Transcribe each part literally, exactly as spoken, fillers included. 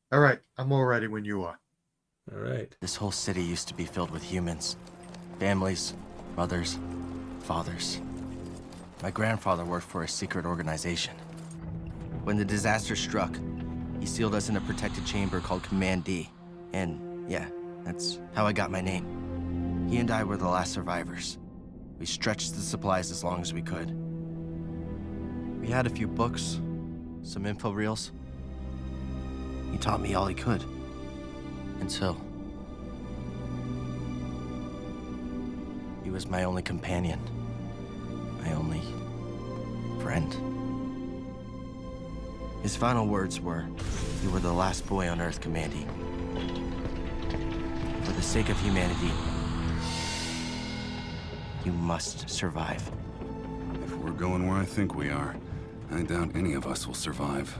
All right, I'm all ready when you are. All right. This whole city used to be filled with humans. Families, mothers, fathers. My grandfather worked for a secret organization. When the disaster struck, he sealed us in a protected chamber called Command D. And yeah, that's how I got my name. He and I were the last survivors. We stretched the supplies as long as we could. We had a few books, some info reels. He taught me all he could. Until he was my only companion, my only friend. His final words were, "You were the last boy on Earth, Commandy. For the sake of humanity, you must survive." If we're going where I think we are, I doubt any of us will survive.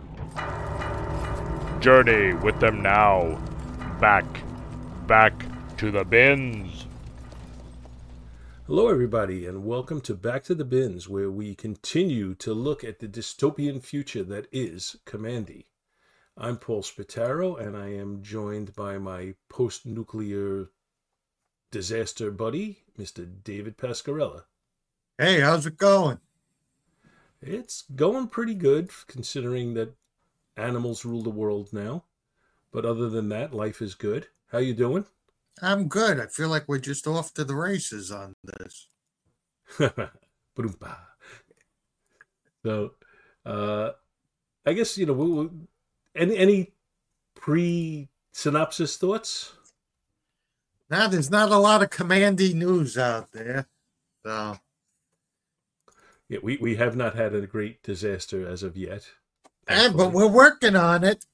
Journey with them now. Back, back to the bins. Hello, everybody, and welcome to Back to the Bins, where we continue to look at the dystopian future that is Commandy. I'm Paul Spataro, and I am joined by my post-nuclear disaster buddy, Mister David Pascarella. Hey, how's it going? It's going pretty good, considering that animals rule the world now. But other than that, life is good. How you doing? I'm good. I feel like we're just off to the races on this. So, uh, I guess, you know, we, we, any, any pre-synopsis thoughts? Now, there's not a lot of Commandy news out there. So, Yeah, we, we have not had a great disaster as of yet. eh, but we're working on it.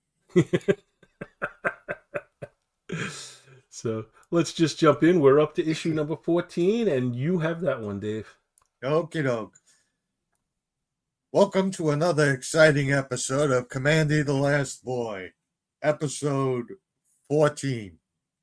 So let's just jump in. We're up to issue number fourteen, and you have that one, Dave. Okie doke. Welcome to another exciting episode of Commandy the Last Boy, episode fourteen.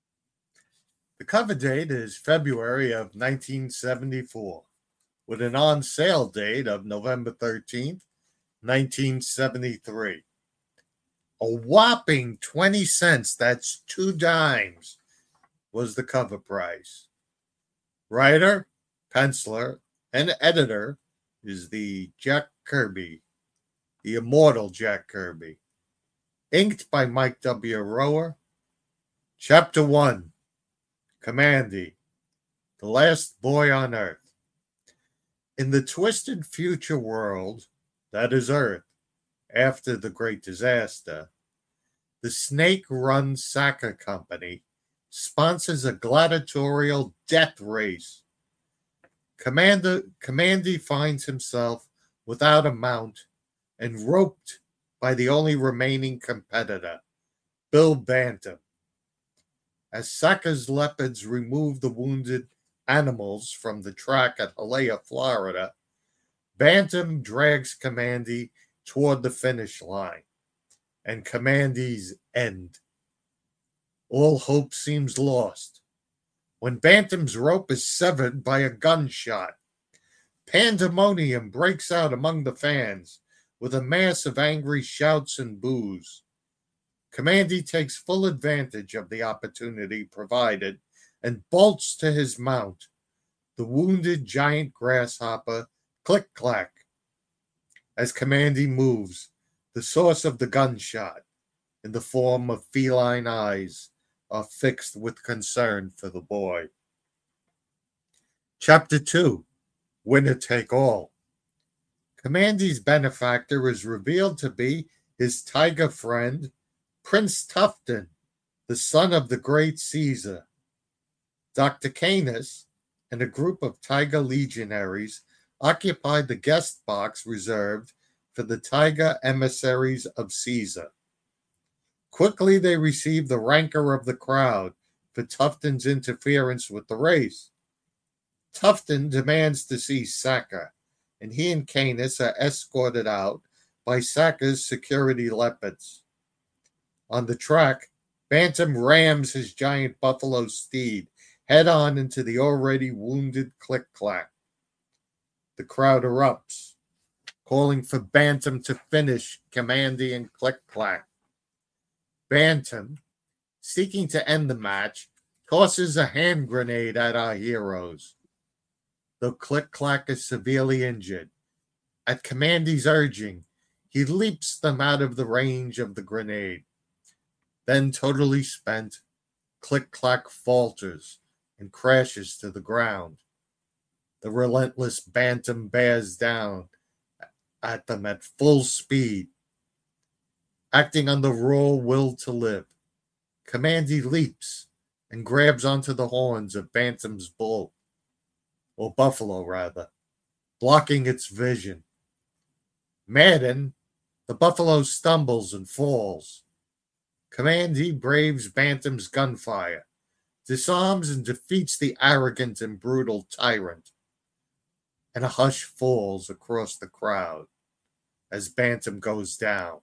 The cover date is February of nineteen seventy-four, with an on-sale date of November thirteenth, nineteen seventy-three. A whopping twenty cents, that's two dimes, was the cover price. Writer, penciler, and editor is the Jack Kirby, the immortal Jack Kirby. Inked by Mike W. Rower. Chapter one, Commandy, the last boy on Earth. In the twisted future world that is Earth, after the great disaster, the snake-run Saka Company sponsors a gladiatorial death race. Commander Commandy finds himself without a mount and roped by the only remaining competitor, Bill Bantam. As Saka's leopards remove the wounded animals from the track at Hialeah, Florida, Bantam drags Commandy toward the finish line and Commandy's end. All hope seems lost when Bantam's rope is severed by a gunshot. Pandemonium breaks out among the fans with a mass of angry shouts and boos. Commandy takes full advantage of the opportunity provided and bolts to his mount, the wounded giant grasshopper, Click-Clack. As Commandy moves, the source of the gunshot, in the form of feline eyes, are fixed with concern for the boy. Chapter two, Winner Take All. Commandy's benefactor is revealed to be his tiger friend, Prince Tufton, the son of the great Caesar. Doctor Canis and a group of tiger legionaries occupied the guest box reserved for the tiger emissaries of Caesar. Quickly they received the rancor of the crowd for Tufton's interference with the race. Tufton demands to see Saka, and he and Canis are escorted out by Saka's security leopards. On the track, Bantam rams his giant buffalo steed head-on into the already wounded Click-Clack. The crowd erupts, calling for Bantam to finish Commandy and Click-Clack. Bantam, seeking to end the match, tosses a hand grenade at our heroes. Though Click-Clack is severely injured, at Commandy's urging, he leaps them out of the range of the grenade. Then, totally spent, Click-Clack falters and crashes to the ground. The relentless Bantam bears down at them at full speed. Acting on the raw will to live, Commandy leaps and grabs onto the horns of Bantam's bull, or buffalo rather, blocking its vision. Maddened, the buffalo stumbles and falls. Commandy braves Bantam's gunfire, disarms and defeats the arrogant and brutal tyrant, and a hush falls across the crowd as Bantam goes down.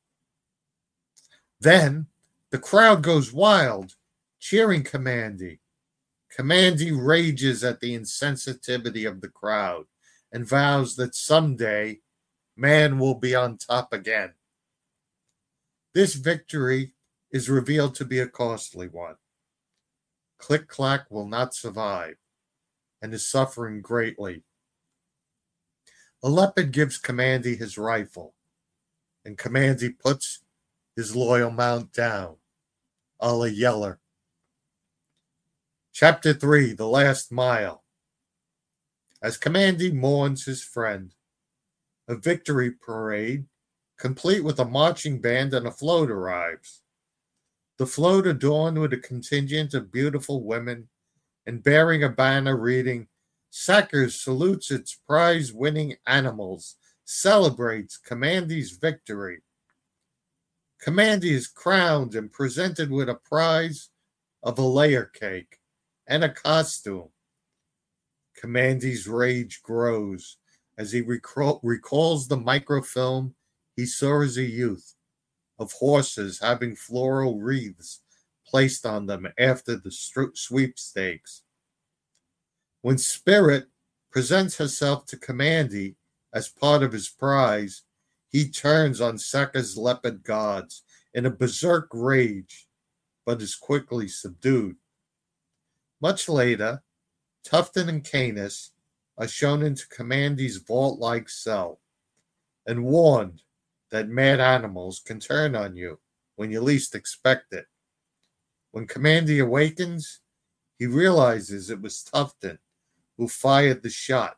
Then the crowd goes wild, cheering Commandy. Commandy rages at the insensitivity of the crowd and vows that someday man will be on top again. This victory is revealed to be a costly one. Click-Clack will not survive and is suffering greatly. A leopard gives Commandy his rifle, and Commandy puts his loyal mount down, a la Yeller. Chapter three, The Last Mile. As Commandy mourns his friend, a victory parade, complete with a marching band and a float, arrives. The float, adorned with a contingent of beautiful women and bearing a banner reading, "Sackers salutes its prize-winning animals, celebrates Commandy's victory." Commandy is crowned and presented with a prize of a layer cake and a costume. Commandy's rage grows as he recall, recalls the microfilm he saw as a youth of horses having floral wreaths placed on them after the sweepstakes. When Spirit presents herself to Commandy as part of his prize, he turns on Sekka's leopard gods in a berserk rage, but is quickly subdued. Much later, Tufton and Canis are shown into Commandy's vault-like cell and warned that mad animals can turn on you when you least expect it. When Commandy awakens, he realizes it was Tufton who fired the shot.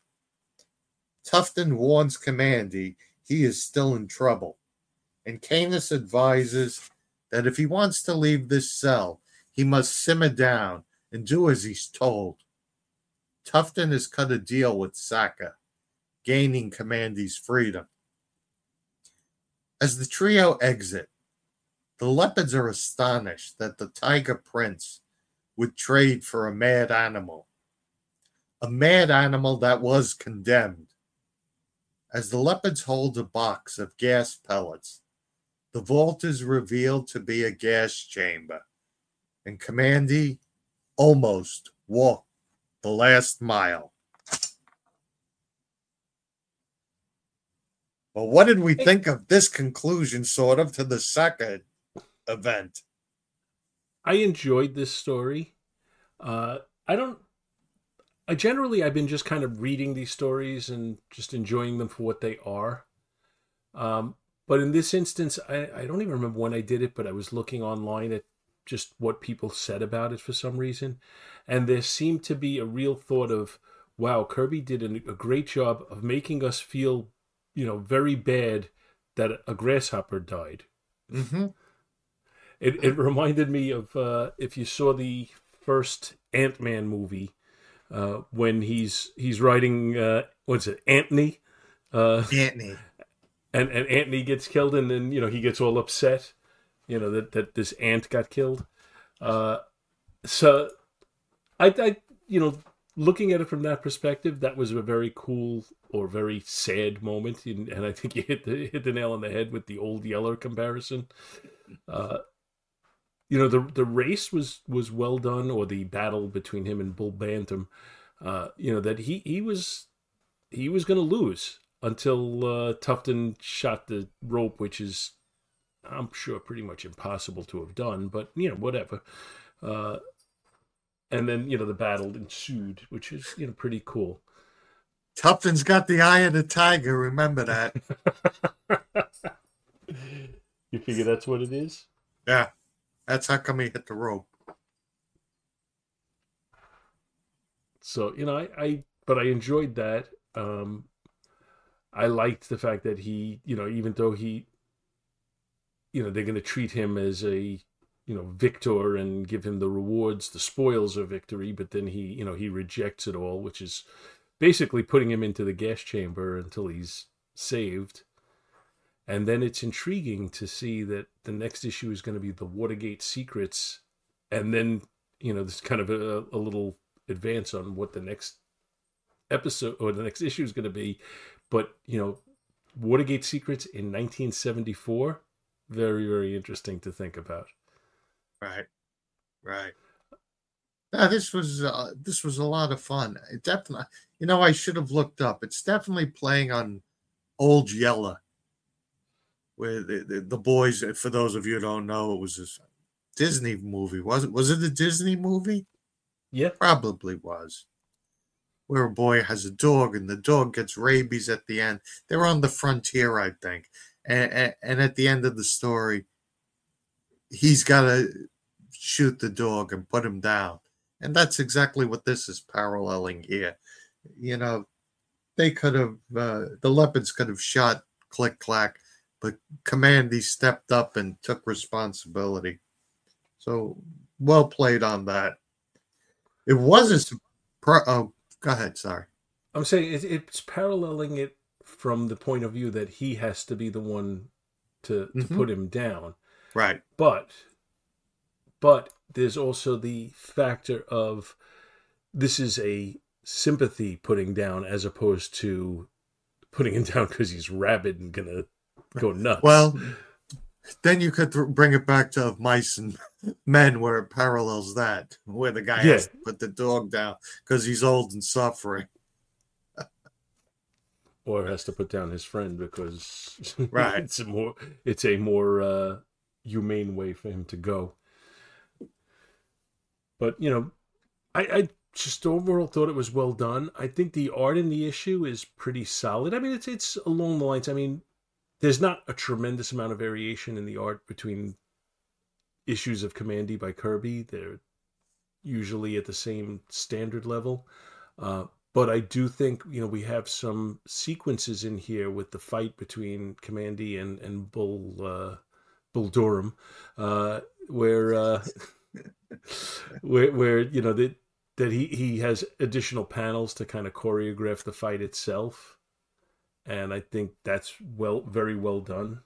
Tufton warns Commandy he is still in trouble, and Canis advises that if he wants to leave this cell, he must simmer down and do as he's told. Tufton has cut a deal with Sakka, gaining Commandy's freedom. As the trio exit, the leopards are astonished that the Tiger Prince would trade for a mad animal, a mad animal that was condemned. As the leopards hold a box of gas pellets, the vault is revealed to be a gas chamber, and Commandy almost walked the last mile. Well, what did we think of this conclusion, sort of, to the second event? I enjoyed this story. Uh, I don't... I generally, I've been just kind of reading these stories and just enjoying them for what they are. Um, but in this instance, I, I don't even remember when I did it, but I was looking online at just what people said about it for some reason. And there seemed to be a real thought of, wow, Kirby did a, a great job of making us feel, you know, very bad that a grasshopper died. Mm-hmm. It, it reminded me of, uh, if you saw the first Ant-Man movie, Uh, when he's he's riding, uh, what's it, Antony? Uh, Antony. And, and Antony gets killed, and then, you know, he gets all upset, you know, that, that this ant got killed. Uh, so, I, I, you know, looking at it from that perspective, that was a very cool or very sad moment, and, and I think you hit the, hit the nail on the head with the Old Yeller comparison. Uh, You know, the the race was, was well done, or the battle between him and Bull Bantam. Uh, you know, that he, he was he was going to lose until uh, Tufton shot the rope, which is I'm sure pretty much impossible to have done, but, you know, whatever. Uh, and then, you know, the battle ensued, which is, you know, pretty cool. Tufton's got the eye of the tiger, remember that. You figure that's what it is? Yeah, that's how come he hit the rope. So, you know, I, I but I enjoyed that. Um, I liked the fact that he, you know, even though he, you know, they're going to treat him as a, you know, victor and give him the rewards, the spoils of victory, but then he, you know, he rejects it all, which is basically putting him into the gas chamber until he's saved. And then it's intriguing to see that the next issue is going to be the Watergate secrets. And then, you know, there's kind of a, a little advance on what the next episode or the next issue is going to be. But, you know, Watergate secrets in nineteen seventy-four, very, very interesting to think about. Right. Right. Yeah, this was uh, this was a lot of fun. It definitely, you know, I should have looked up. It's definitely playing on Old Yeller, where the, the, the boys. For those of you who don't know, it was a Disney movie. Was it? Was it a Disney movie? Yeah, probably was. Where a boy has a dog, and the dog gets rabies at the end. They're on the frontier, I think, and and, and at the end of the story, he's got to shoot the dog and put him down. And that's exactly what this is paralleling here. You know, they could have, uh, the Leopards could have shot Click Clack, but Commandy stepped up and took responsibility. So, well played on that. It was a surprise. Oh, go ahead, sorry. I'm saying it, it's paralleling it from the point of view that he has to be the one to, to Mm-hmm. put him down. Right. But, but there's also the factor of this is a sympathy putting down as opposed to putting him down because he's rabid and going to go nuts. Well, then you could th- bring it back to Mice and Men where it parallels that, where the guy Yeah. has to put the dog down because he's old and suffering. Or has to put down his friend because Right. it's a more it's a more uh, humane way for him to go. But, you know, I, I just overall thought it was well done. I think the art in the issue is pretty solid. I mean, it's it's along the lines. I mean, there's not a tremendous amount of variation in the art between issues of Commandy by Kirby. They're usually at the same standard level. Uh, but I do think, you know, we have some sequences in here with the fight between Commandy and, and Bull, uh, Bull Durham, uh, where, uh, where, where, you know, that, that he, he has additional panels to kind of choreograph the fight itself. And I think that's well, very well done.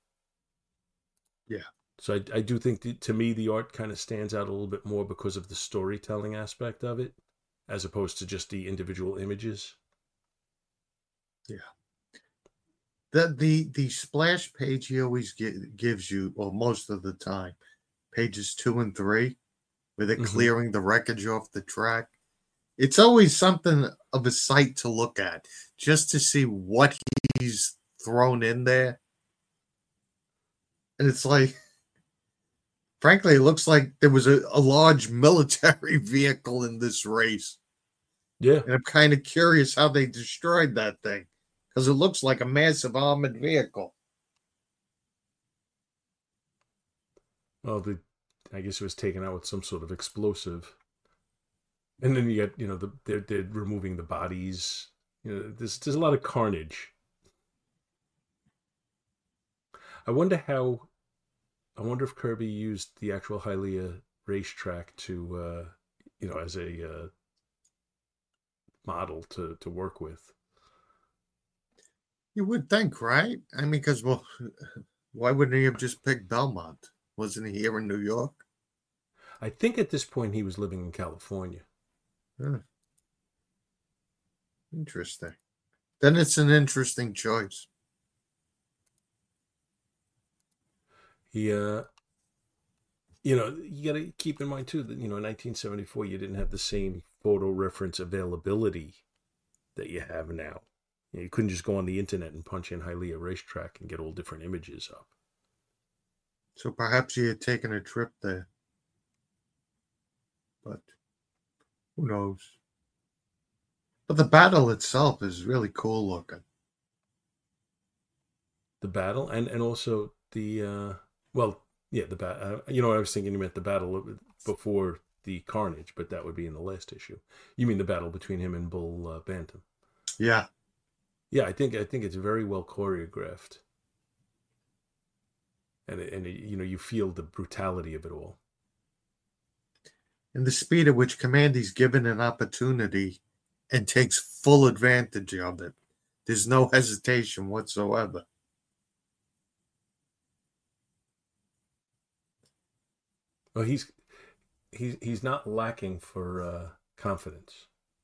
Yeah. So I, I do think, the, to me, the art kind of stands out a little bit more because of the storytelling aspect of it, as opposed to just the individual images. Yeah. The the the splash page he always gi- gives you, well, most of the time, pages two and three, where they're Mhm. clearing the wreckage off the track. It's always something of a sight to look at, just to see what he's thrown in there. And it's like, frankly, it looks like there was a, a large military vehicle in this race. Yeah. And I'm kind of curious how they destroyed that thing, because it looks like a massive armored vehicle. Well, the, I guess it was taken out with some sort of explosive. And then you get, you know, the, they're, they're removing the bodies. You know, there's, there's a lot of carnage. I wonder how, I wonder if Kirby used the actual Hylia racetrack to, uh, you know, as a uh, model to, to work with. You would think, right? I mean, because, well, why wouldn't he have just picked Belmont? Wasn't he here in New York? I think at this point he was living in California. Hmm. Interesting. Then it's an interesting choice. He, uh, you know, you got to keep in mind too that, you know, in nineteen seventy-four you didn't have the same photo reference availability that you have now. You know, you couldn't just go on the internet and punch in Hylia racetrack and get all different images up. So perhaps he had taken a trip there. But who knows? But the battle itself is really cool looking. The battle and and also the uh, well, yeah, the bat. Uh, you know, I was thinking you meant the battle before the Carnage, but that would be in the last issue. You mean the battle between him and Bull uh, Bantam? Yeah. Yeah, I think I think it's very well choreographed, and and you know you feel the brutality of it all. And the speed at which Commandy's given an opportunity and takes full advantage of it. There's no hesitation whatsoever. Well, he's he's he's not lacking for uh, confidence.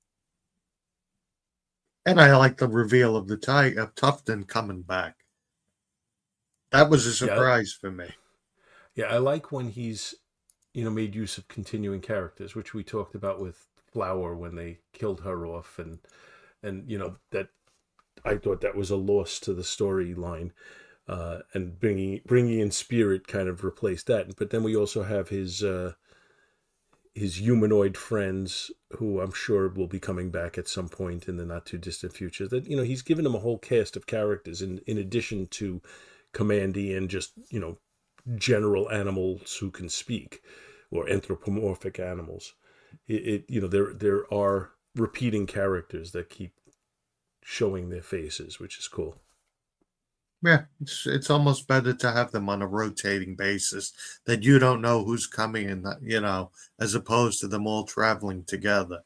And I like the reveal of the tie of Tufton coming back. That was a surprise yeah. for me. Yeah, I like when he's, you know, made use of continuing characters, which we talked about with Flower when they killed her off, and and you know that I thought that was a loss to the storyline, uh, and bringing bringing in Spirit kind of replaced that. But then we also have his uh, his humanoid friends, who I'm sure will be coming back at some point in the not too distant future. That you know he's given them a whole cast of characters in in addition to Commandy and just you know general animals who can speak, or anthropomorphic animals. It, it you know there there are repeating characters that keep showing their faces, which is cool. Yeah, it's it's almost better to have them on a rotating basis, that you don't know who's coming in, you know, as opposed to them all traveling together.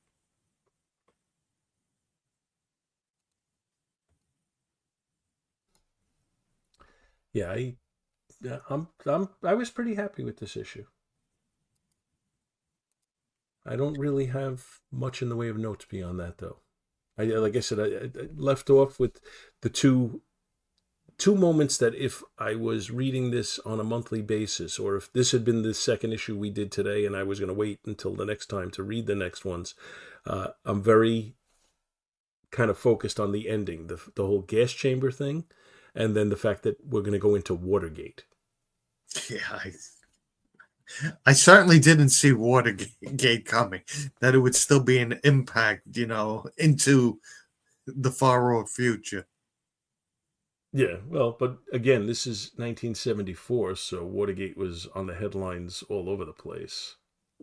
Yeah, I, I'm, I'm, I was pretty happy with this issue. I don't really have much in the way of notes beyond that, though. I, like I said, I, I left off with the two, two moments that if I was reading this on a monthly basis, or if this had been the second issue we did today, and I was going to wait until the next time to read the next ones, uh, I'm very kind of focused on the ending, the the whole gas chamber thing. And then the fact that we're going to go into Watergate. Yeah, I, I certainly didn't see Watergate coming. That it would still be an impact, you know, into the far-off future. Yeah, well, but again, this is nineteen seventy-four, so Watergate was on the headlines all over the place.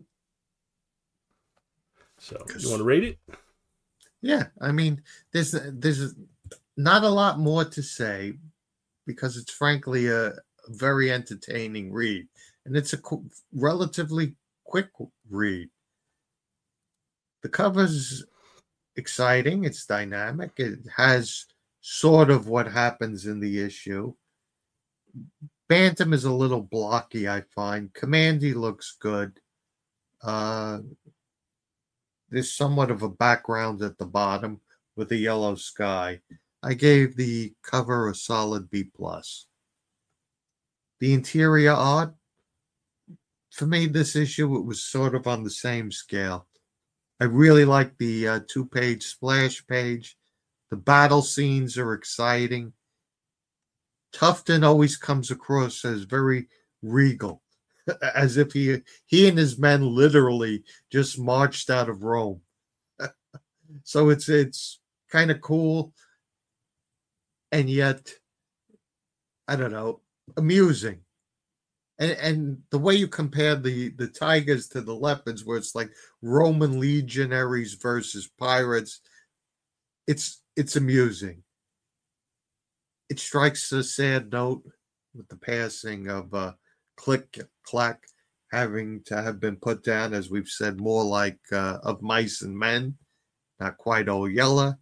So, you want to rate it? Yeah, I mean, there's there's not a lot more to say because it's frankly a very entertaining read, and it's a qu- relatively quick read. The cover's exciting, it's dynamic, it has sort of what happens in the issue. Bantam is a little blocky, I find. Commandy looks good. Uh, there's somewhat of a background at the bottom with a yellow sky. I gave the cover a solid B plus. The interior art, for me, this issue, it was sort of on the same scale. I really like the uh, two-page splash page. The battle scenes are exciting. Tufton always comes across as very regal, as if he he and his men literally just marched out of Rome. So it's it's kind of cool, and yet, I don't know, amusing. And and the way you compare the, the tigers to the leopards, where it's like Roman legionaries versus pirates, it's it's amusing. It strikes a sad note with the passing of uh, Click Clack having to have been put down, as we've said, more like uh, Of Mice and Men, not quite Old Yeller.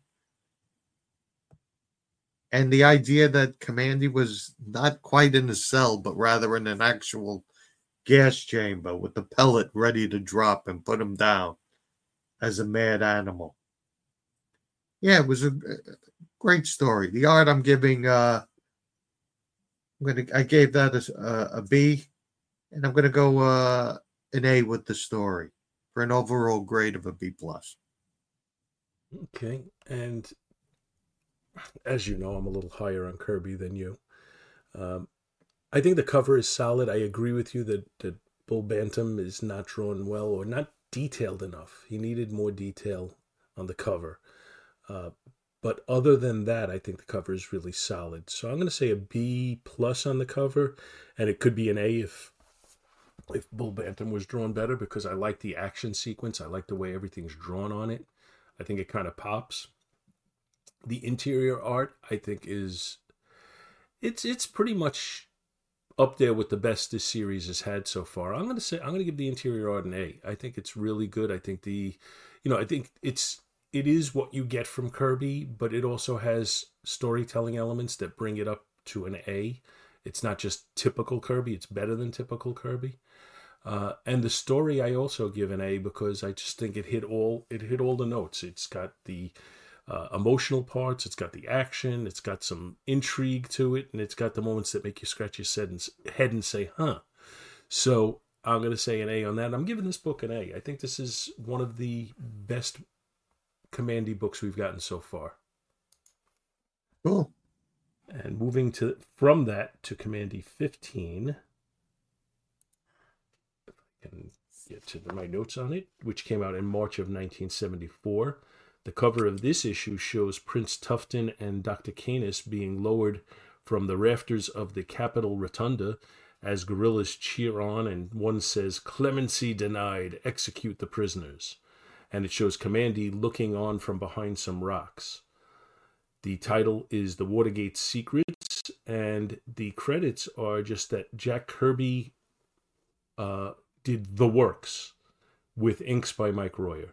And the idea that Commandy was not quite in a cell, but rather in an actual gas chamber with the pellet ready to drop and put him down as a mad animal. Yeah, it was a great story. The art I'm giving, uh, I'm gonna, I gave that a, a B, and I'm gonna go uh, an A with the story for an overall grade of a B plus. Okay, and as you know, I'm a little higher on Kirby than you. Um, I think the cover is solid. I agree with you that, that Bull Bantam is not drawn well or not detailed enough. He needed more detail on the cover. Uh, but other than that, I think the cover is really solid. So I'm going to say a B plus on the cover, and it could be an A if if Bull Bantam was drawn better, because I like the action sequence. I like the way everything's drawn on it. I think it kind of pops. The interior art, I think, is it's it's pretty much up there with the best this series has had so far. I'm going to say I'm going to give the interior art an A. I think it's really good. I think the, you know, I think it's it is what you get from Kirby, but it also has storytelling elements that bring it up to an A. It's not just typical Kirby. It's better than typical Kirby. Uh, and the story I also give an A, because I just think it hit all it hit all the notes. It's got the uh, emotional parts, it's got the action, it's got some intrigue to it, and it's got the moments that make you scratch your head and, head and say, huh. So I'm going to say an A on that. I'm giving this book an A. I think this is one of the best Kamandi books we've gotten so far. Cool. And moving to from that to Kamandi fifteen, if I can get to the, my notes on it, which came out in March of nineteen seventy-four. The cover of this issue shows Prince Tufton and Doctor Canis being lowered from the rafters of the Capitol Rotunda as guerrillas cheer on, and one says, "Clemency denied, execute the prisoners." And it shows Kamandi looking on from behind some rocks. The title is The Watergate Secrets, and the credits are just that Jack Kirby uh, did the works with inks by Mike Royer.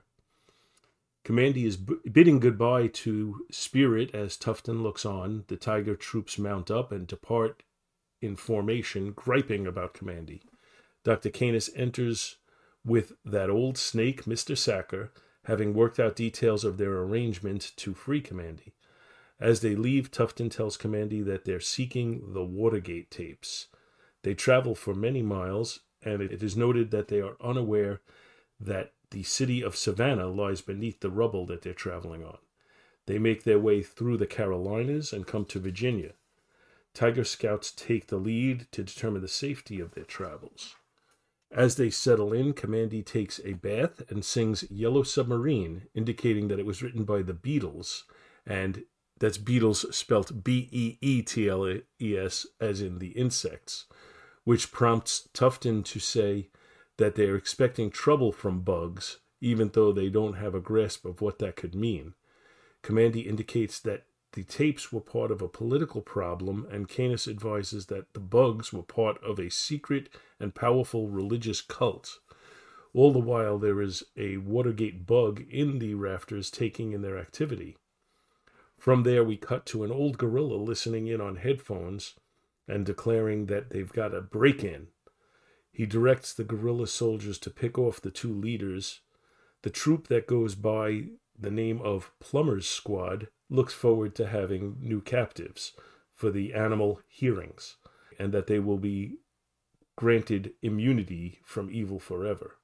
Kamandi is b- bidding goodbye to Spirit as Tufton looks on. The Tiger troops mount up and depart in formation, griping about Kamandi. Doctor Canis enters with that old snake, Mister Sacker, having worked out details of their arrangement to free Kamandi. As they leave, Tufton tells Kamandi that they're seeking the Watergate tapes. They travel for many miles, and it is noted that they are unaware that the city of Savannah lies beneath the rubble that they're traveling on. They make their way through the Carolinas and come to Virginia. Tiger Scouts take the lead to determine the safety of their travels. As they settle in, Kamandi takes a bath and sings Yellow Submarine, indicating that it was written by the Beatles, and that's Beatles spelt B E E T L E S, as in the insects, which prompts Tufton to say that they're expecting trouble from bugs, even though they don't have a grasp of what that could mean. Kamandi indicates that the tapes were part of a political problem, and Canis advises that the bugs were part of a secret and powerful religious cult. All the while, there is a Watergate bug in the rafters taking in their activity. From there, we cut to an old gorilla listening in on headphones and declaring that they've got a break-in. He directs the guerrilla soldiers to pick off the two leaders. The troop that goes by the name of Plumber's Squad looks forward to having new captives for the animal hearings, and that they will be granted immunity from evil forever.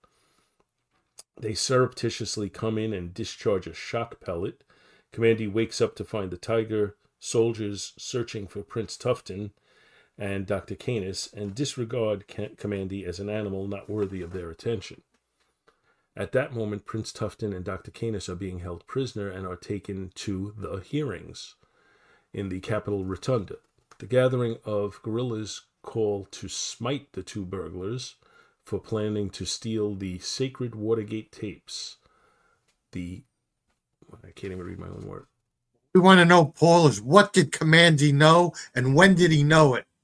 They surreptitiously come in and discharge a shock pellet. Kamandi wakes up to find the Tiger soldiers searching for Prince Tufton and Doctor Canis, and disregard Kamandi as an animal not worthy of their attention. At that moment, Prince Tufton and Doctor Canis are being held prisoner and are taken to the hearings in the Capitol Rotunda. The gathering of guerrillas call to smite the two burglars for planning to steal the sacred Watergate tapes. The I can't even read my own word. We want to know, Paul, is what did Kamandi know and when did he know it?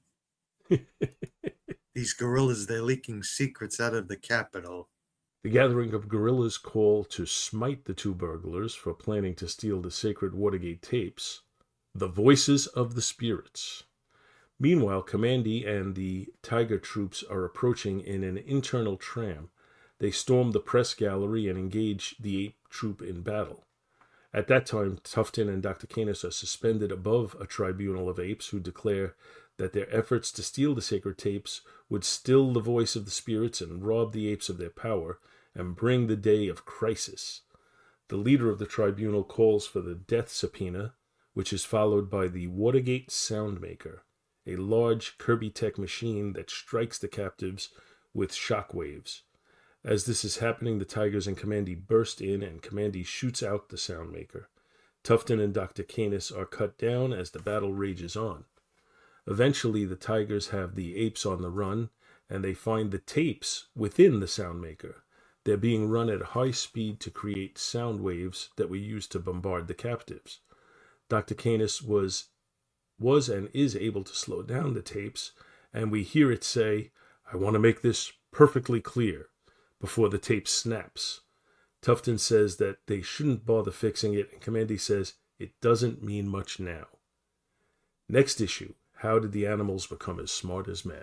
These guerrillas, they're leaking secrets out of the Capitol. The gathering of guerrillas call to smite the two burglars for planning to steal the sacred Watergate tapes. The voices of the spirits. Meanwhile, Kamandi and the Tiger troops are approaching in an internal tram. They storm the press gallery and engage the ape troop in battle. At that time, Tufton and Doctor Canis are suspended above a tribunal of apes who declare that their efforts to steal the sacred tapes would still the voice of the spirits and rob the apes of their power and bring the day of crisis. The leader of the tribunal calls for the death subpoena, which is followed by the Watergate Soundmaker. a large Kirby Tech machine that strikes the captives with shock waves. As this is happening, the Tigers and Kamandi burst in, and Kamandi shoots out the Soundmaker. Tufton and Doctor Canis are cut down as the battle rages on. Eventually, the Tigers have the apes on the run, and they find the tapes within the Soundmaker. They're being run at high speed to create sound waves that we use to bombard the captives. Doctor Canis was, was and is able to slow down the tapes, and we hear it say, "I want to make this perfectly clear," before the tape snaps. Tufton says that they shouldn't bother fixing it, and Kamandi says it doesn't mean much now. Next issue, how did the animals become as smart as men?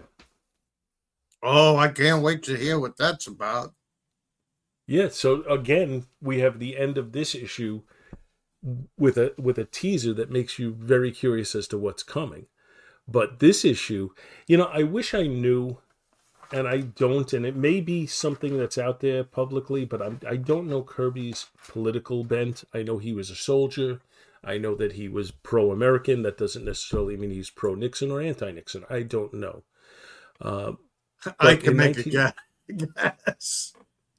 Oh, I can't wait to hear what that's about. Yeah, so again, we have the end of this issue with a with a teaser that makes you very curious as to what's coming. But this issue, you know, I wish I knew, and I don't, and it may be something that's out there publicly, but I'm, I don't know Kirby's political bent. I know he was a soldier. I know that he was pro-American. That doesn't necessarily mean he's pro-Nixon or anti-Nixon. I don't know. Uh, I can make nineteen a guess.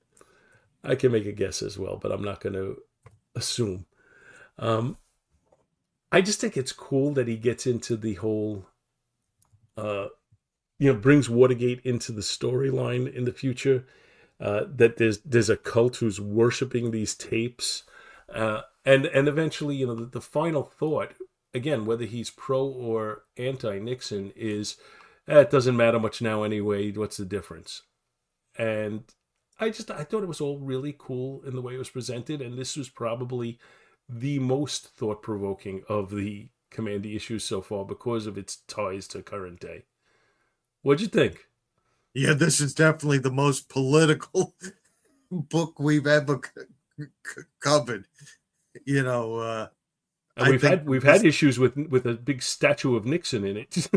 I can make a guess as well, but I'm not going to assume. Um, I just think it's cool that he gets into the whole, uh, you know, brings Watergate into the storyline in the future. Uh, that there's there's a cult who's worshiping these tapes, uh, and and eventually, you know, the, the final thought again, whether he's pro or anti-Nixon, is eh, it doesn't matter much now anyway. What's the difference? And I just I thought it was all really cool in the way it was presented, and this was probably the most thought-provoking of the Kamandi issues so far because of its ties to current day. What'd you think? Yeah, this is definitely the most political book we've ever c- c- covered. You know, uh, and we've had we've this... had issues with with a big statue of Nixon in it.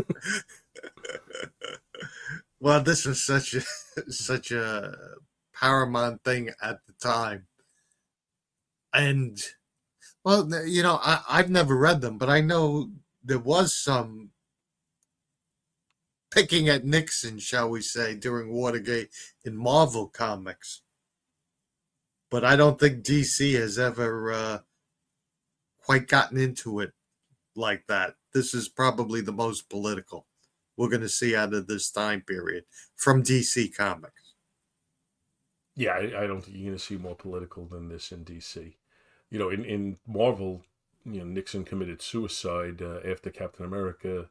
Well, this was such a such a paramount thing at the time, and well, you know, I, I've never read them, but I know there was some picking at Nixon, shall we say, during Watergate in Marvel Comics. But I don't think D C has ever uh, quite gotten into it like that. This is probably the most political we're going to see out of this time period from D C Comics. Yeah, I, I don't think you're going to see more political than this in D C. You know, in, in Marvel, you know, Nixon committed suicide uh, after Captain America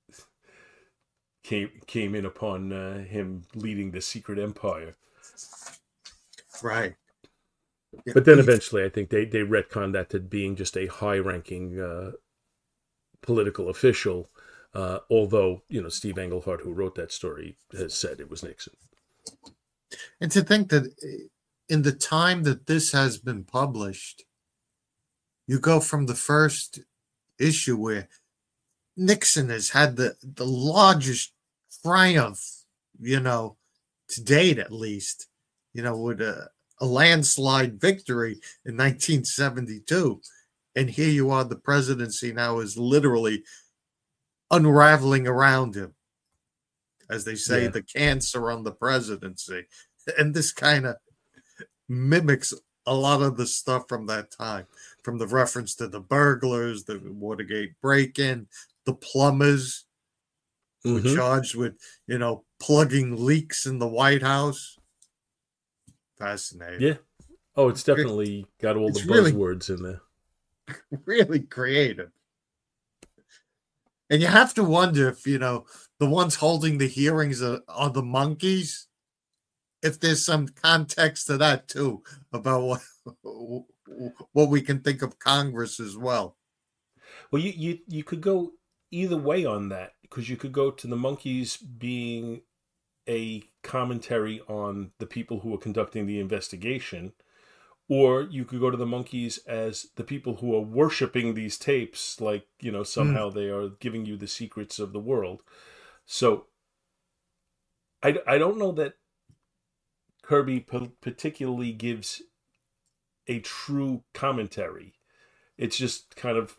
came came in upon uh, him leading the secret empire. Right. Yeah. But then eventually, I think they, they retconned that to being just a high-ranking uh, political official, uh, although, you know, Steve Englehart, who wrote that story, has said it was Nixon. And to think that in the time that this has been published, you go from the first issue where Nixon has had the, the largest triumph, you know, to date at least, you know, with a, a landslide victory in nineteen seventy-two. And here you are, the presidency now is literally unraveling around him. As they say, yeah. The cancer on the presidency. And this kind of mimics a lot of the stuff from that time, from the reference to the burglars, the Watergate break-in, the plumbers who mm-hmm. were charged with, you know, plugging leaks in the White House. Fascinating. Yeah. Oh, it's definitely got all it's the buzzwords really, in there. Really creative. And you have to wonder if, you know, the ones holding the hearings are, are the monkeys. If there's some context to that too, about what what we can think of Congress as well. Well, you you, you could go either way on that, because you could go to the monkeys being a commentary on the people who are conducting the investigation, or you could go to the monkeys as the people who are worshiping these tapes, like, you know, somehow mm. they are giving you the secrets of the world. So I, I don't know that Kirby particularly gives a true commentary. It's just kind of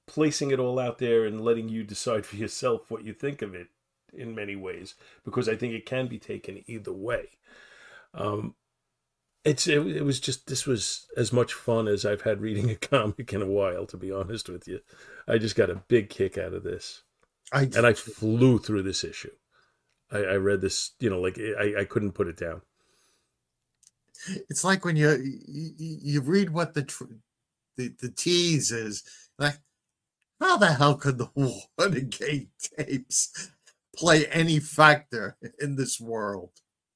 placing it all out there and letting you decide for yourself what you think of it in many ways, because I think it can be taken either way. Um, it's it, it was just this was as much fun as I've had reading a comic in a while, to be honest with you. I just got a big kick out of this, I and I flew through this issue. I, I read this, you know, like I, I couldn't put it down. It's like when you you, you read what the, tr- the the tease is, like, how the hell could the Watergate tapes play any factor in this world?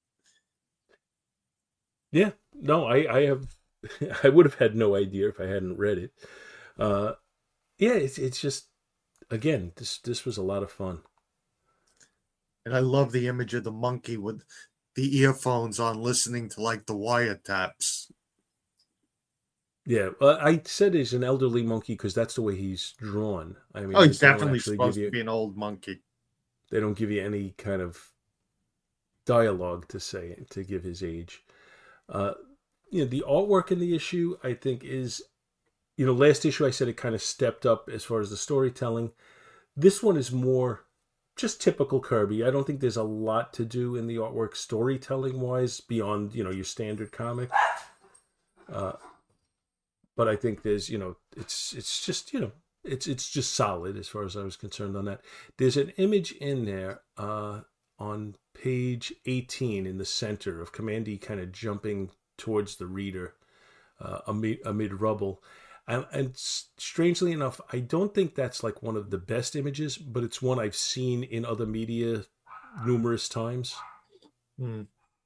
Yeah, no, I, I have, I would have had no idea if I hadn't read it. Uh, yeah, it's it's just, again, this this was a lot of fun. And I love the image of the monkey with the earphones on, listening to like the wiretaps. Yeah, well, I said he's an elderly monkey because that's the way he's drawn. I mean, Oh, he's they don't definitely actually supposed give you- to be an old monkey. They don't give you any kind of dialogue to say to give his age. Uh, you know, the artwork in the issue, I think, is, you know, last issue I said it kind of stepped up as far as the storytelling. This one is more just typical Kirby. I don't think there's a lot to do in the artwork storytelling wise beyond, you know, your standard comic. Uh, but I think there's, you know, it's it's just, you know, it's it's just solid as far as I was concerned on that. There's an image in there uh, on page eighteen in the center of Commandy kind of jumping towards the reader uh, amid, amid rubble. And, and strangely enough, I don't think that's like one of the best images, but it's one I've seen in other media numerous times. Hmm.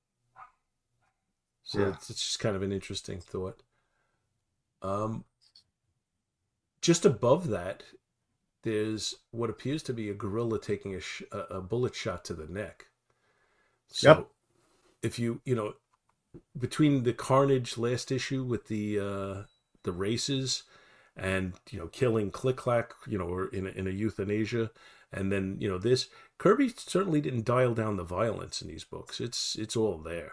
So Yeah. it's, it's just kind of an interesting thought. Um, just above that, there's what appears to be a gorilla taking a, sh- a, a bullet shot to the neck. So Yep. if you, you know, between the carnage last issue with the uh, the races and, you know, killing Click Clack, you know, or in a, in a euthanasia, and then, you know, this, Kirby certainly didn't dial down the violence in these books. It's it's all there.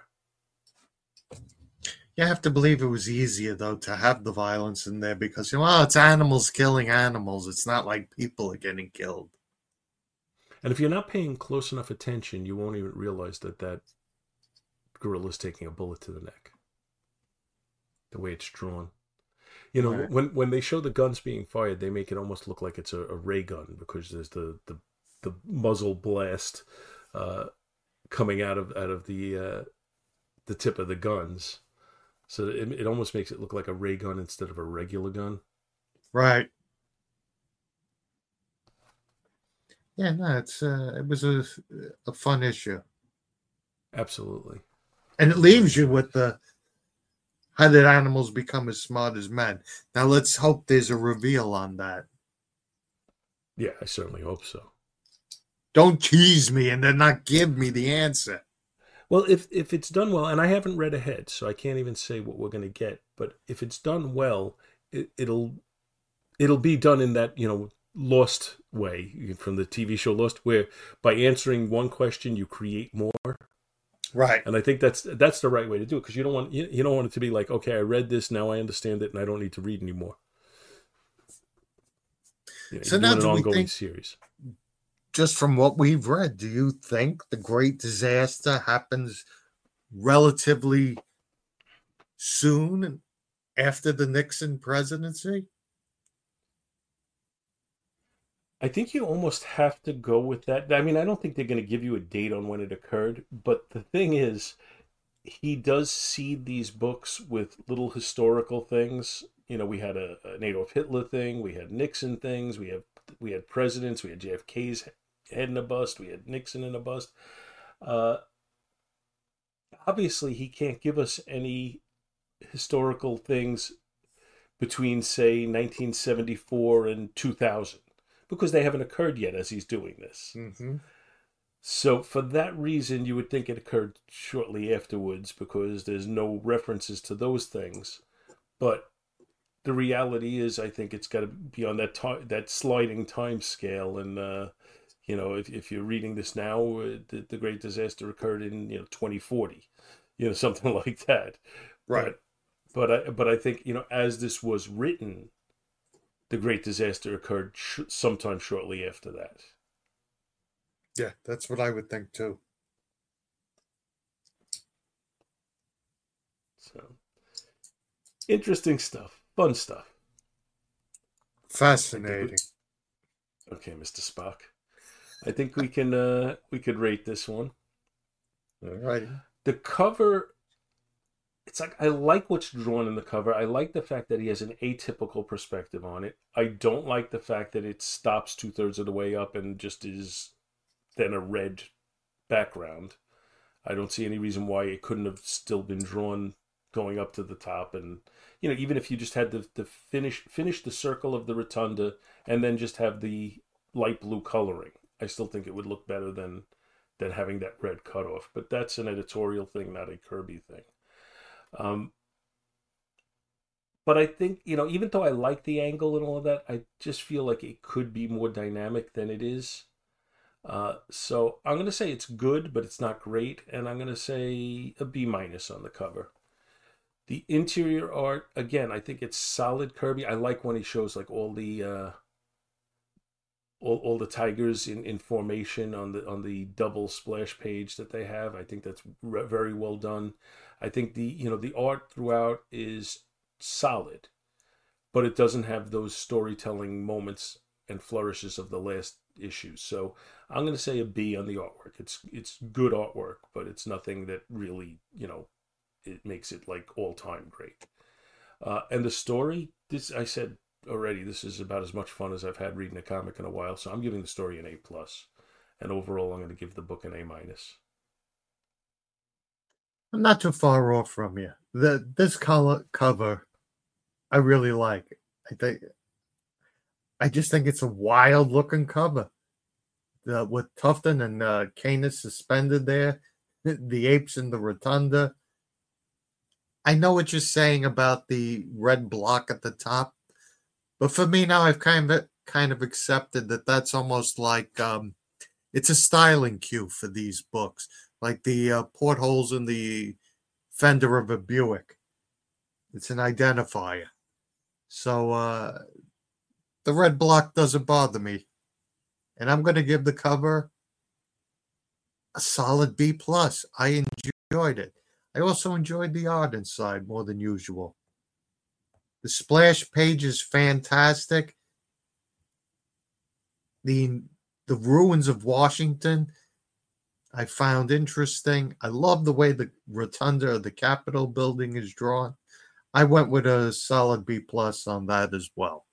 You have to believe it was easier, though, to have the violence in there because, well, it's animals killing animals. It's not like people are getting killed. And if you're not paying close enough attention, you won't even realize that that gorilla's taking a bullet to the neck. The way it's drawn. You know, Right. when when they show the guns being fired, they make it almost look like it's a, a ray gun because there's the the, the muzzle blast uh, coming out of out of the uh, the tip of the guns. So it, it almost makes it look like a ray gun instead of a regular gun. Right. Yeah, no, it's uh, it was a, a fun issue. Absolutely. And it leaves you with the, how did animals become as smart as men? Now let's hope there's a reveal on that. Yeah, I certainly hope so. Don't tease me and then not give me the answer. Well, if if it's done well, and I haven't read ahead, so I can't even say what we're going to get. But if it's done well, it, it'll it'll be done in that, you know, Lost way from the T V show Lost, where by answering one question you create more. Right. And I think that's that's the right way to do it, because you don't want you, you don't want it to be like, okay, I read this, now I understand it, and I don't need to read anymore. You know, So you do now an do we ongoing think- series. Just from what we've read, do you think the great disaster happens relatively soon after the Nixon presidency? I think you almost have to go with that. I mean, I don't think they're going to give you a date on when it occurred, but the thing is, he does seed these books with little historical things. You know, we had a, an Adolf Hitler thing, we had Nixon things, we have we had presidents, we had J F K's head in a bust, we had Nixon in a bust. Uh, obviously, he can't give us any historical things between, say, nineteen seventy-four and two thousand. Because they haven't occurred yet as he's doing this. Mm-hmm. So for that reason, you would think it occurred shortly afterwards because there's no references to those things. But the reality is, I think it's got to be on that ti- that sliding time scale. And, uh, you know, if, if you're reading this now, uh, the, the Great Disaster occurred in, you know, twenty forty, you know, something like that. Right. But, but I, but I think, you know, as this was written, the great disaster occurred sh- sometime shortly after that. Yeah, that's what I would think too. So, interesting stuff. Fun stuff. Fascinating. We, okay, Mister Spock. I think we can uh, we could rate this one. All right. The cover, it's like, I like what's drawn in the cover. I like the fact that he has an atypical perspective on it. I don't like the fact that it stops two-thirds of the way up and just is then a red background. I don't see any reason why it couldn't have still been drawn going up to the top. And, you know, even if you just had to, to finish finish the circle of the rotunda and then just have the light blue coloring, I still think it would look better than than having that red cutoff. But that's an editorial thing, not a Kirby thing. Um, but I think, you know, even though I like the angle and all of that, I just feel like it could be more dynamic than it is. Uh, so I'm going to say it's good, but it's not great. And I'm going to say a B minus on the cover. The interior art, again, I think it's solid Kirby. I like when he shows like all the... Uh, All, all the tigers in, in formation on the on the double splash page that they have. I think that's re- very well done. I think the you know the art throughout is solid, but it doesn't have those storytelling moments and flourishes of the last issues. So I'm going to say a B on the artwork. It's it's good artwork, but it's nothing that really you know it makes it like all time great. Uh, and the story, this I said. Already, this is about as much fun as I've had reading a comic in a while, so I'm giving the story an A plus, and overall, I'm going to give the book an A minus. I'm not too far off from you. The this color cover, I really like. I think, I just think it's a wild looking cover. The, with Tufton and uh, Canis suspended there, the, the apes in the rotunda. I know what you're saying about the red block at the top. But for me now, I've kind of kind of accepted that that's almost like um, it's a styling cue for these books, like the uh, portholes in the fender of a Buick. It's an identifier. So uh, the red block doesn't bother me, and I'm going to give the cover a solid B plus. I enjoyed it. I also enjoyed the art inside more than usual. The splash page is fantastic. The, the ruins of Washington I found interesting. I love the way the rotunda of the Capitol building is drawn. I went with a solid B plus on that as well.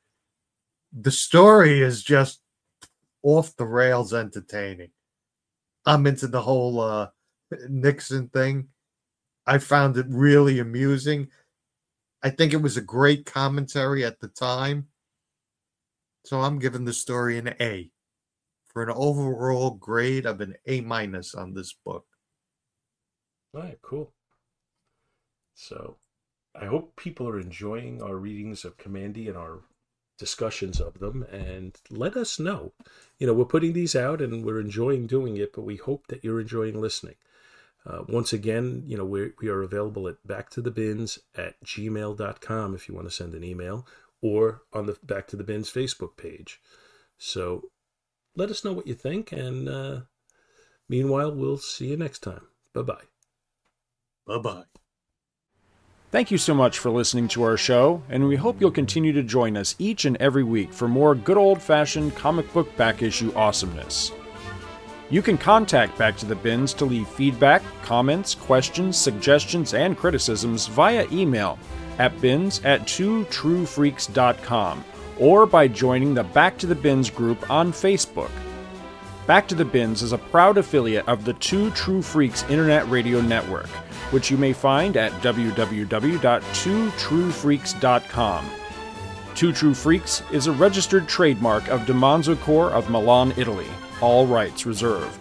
The story is just off the rails entertaining. I'm into the whole uh, Nixon thing. I found it really amusing. I think it was a great commentary at the time. So I'm giving the story an A for an overall grade of an A minus on this book. All right, cool. So I hope people are enjoying our readings of Kamandi and our discussions of them, and let us know. You know, we're putting these out and we're enjoying doing it, but we hope that you're enjoying listening. Uh, once again, you know, we we are available at backtothebins at gmail dot com if you want to send an email, or on the Back to the Bins Facebook page. So let us know what you think, and uh, meanwhile, we'll see you next time. Bye-bye. Bye-bye. Thank you so much for listening to our show, and we hope you'll continue to join us each and every week for more good old-fashioned comic book back issue awesomeness. You can contact Back to the Bins to leave feedback, comments, questions, suggestions, and criticisms via email at bins at two true freaks dot com or by joining the Back to the Bins group on Facebook. Back to the Bins is a proud affiliate of the Two True Freaks Internet Radio Network, which you may find at w w w dot two true freaks dot com. Two True Freaks is a registered trademark of DiManzo Corp of Milan, Italy. All rights reserved.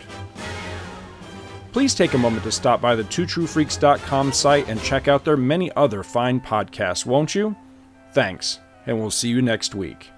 Please take a moment to stop by the two true freaks dot com site and check out their many other fine podcasts, won't you? Thanks, and we'll see you next week.